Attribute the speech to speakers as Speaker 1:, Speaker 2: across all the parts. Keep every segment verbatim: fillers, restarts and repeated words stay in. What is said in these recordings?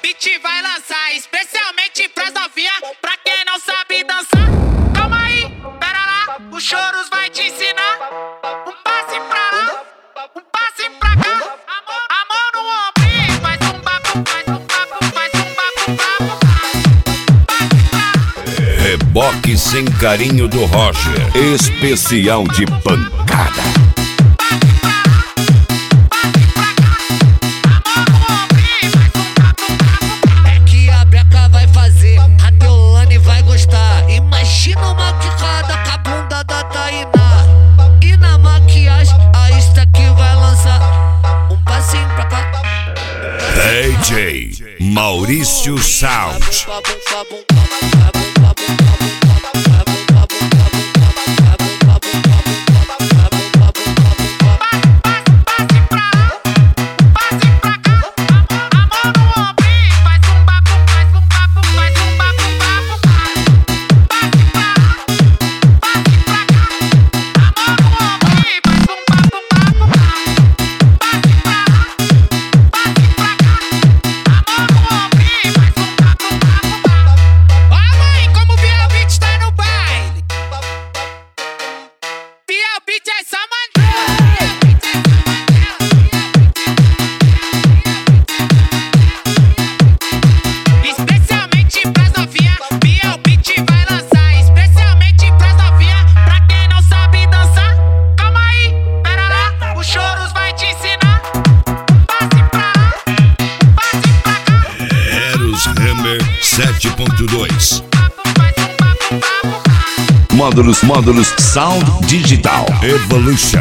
Speaker 1: beat vai lançar, especialmente pras novinha, pra quem não sabe dançar. Calma aí, pera lá, o Choros vai te ensinar. Um passe pra lá, um passe pra cá. Amor, amor no ombro, faz um papo, faz um papo, faz um papo, papo.
Speaker 2: Reboque sem carinho do Roger, especial de pancada.
Speaker 3: Imagina uma quicada com a bunda da Tainá. E na maquiagem, a Insta que vai lançar um passinho pra cá.
Speaker 2: D J Maurício Sound. sete ponto dois Módulos, módulos, Sound Digital Evolution.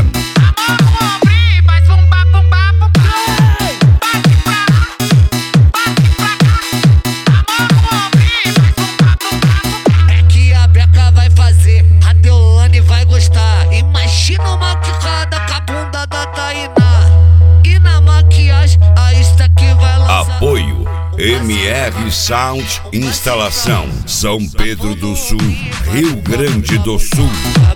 Speaker 3: É que a Beca vai fazer, a Deolane vai gostar. Imagina uma quicada com a bunda da Tainá. E na maquiagem, a Insta que vai lançar.
Speaker 2: Apoio M R Sound Instalação, São Pedro do Sul, Rio Grande do Sul.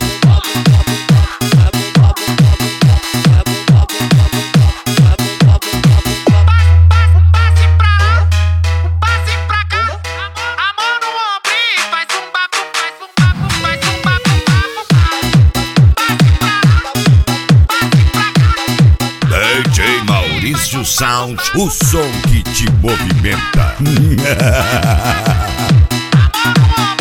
Speaker 2: D J Maurício Sound, o som que te movimenta.